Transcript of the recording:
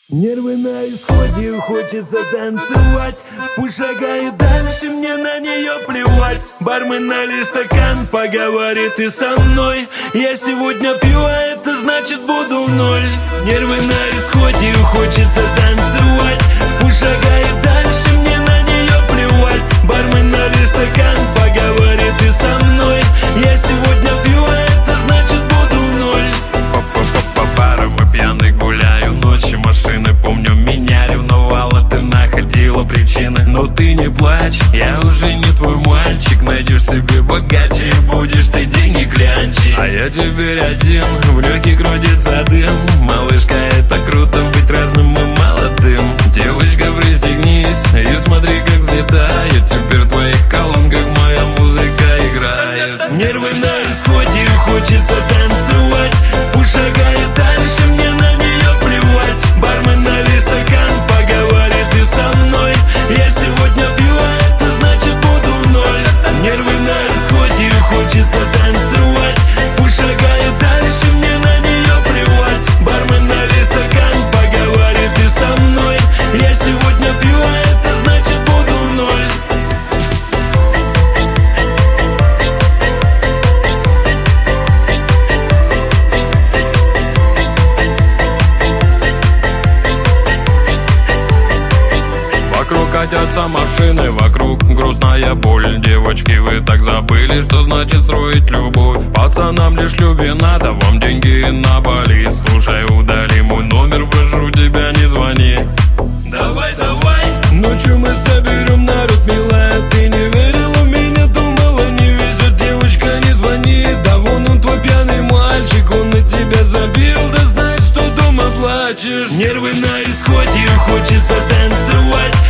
Нервы на исходе, хочется танцевать. Пусть шагает дальше, мне на нее плевать. Бармен налей стакан, поговорит и со мной. Я сегодня пью, а это значит буду в ноль. Нервы на исходе, хочется танцевать. Пусть шагает дальше, мне на нее плевать. Бармен налей стакан, поговорит и со мной. Я сегодня пью, а это значит буду в ноль. По барам и пьяный гуляю ночью. Машины, помню, меня ревновала. Ты находила причины, но ты не плачь. Я уже не твой мальчик. Найдешь себе богаче, будешь ты деньги клянчить. А я теперь один, в легких крутится дым. Малышка, это круто быть разным и молодым. Девочка, пристегнись и смотри, как взлетает. Теперь в твоих колонках моя музыка играет. Нервы на исходе, хочется танцевать. Пусть шагает дальше, мне на нее плевать. Бармен налей стакан, поговорит и со мной. Я сегодня пью, а это значит буду в ноль. Нервы на исходе, хочется танцевать. Пусть шагает дальше, мне на нее плевать. Бармен налей стакан, поговорит и со мной. Я сегодня пью, а это значит буду в ноль. Вокруг катятся машины, вокруг грустная боль. Девочки, вы так забыли, что значит строить любовь. Пацанам лишь любви надо, вам деньги на Бали. Слушай, удали мой номер, прошу тебя, не звони. Давай, давай. Ночью мы соберем народ, милая. Ты не верила в меня, думала, не везет. Девочка, не звони, да вон он твой пьяный мальчик. Он на тебя забил, да знает, что дома плачешь. Нервы на исходе, хочется танцевать.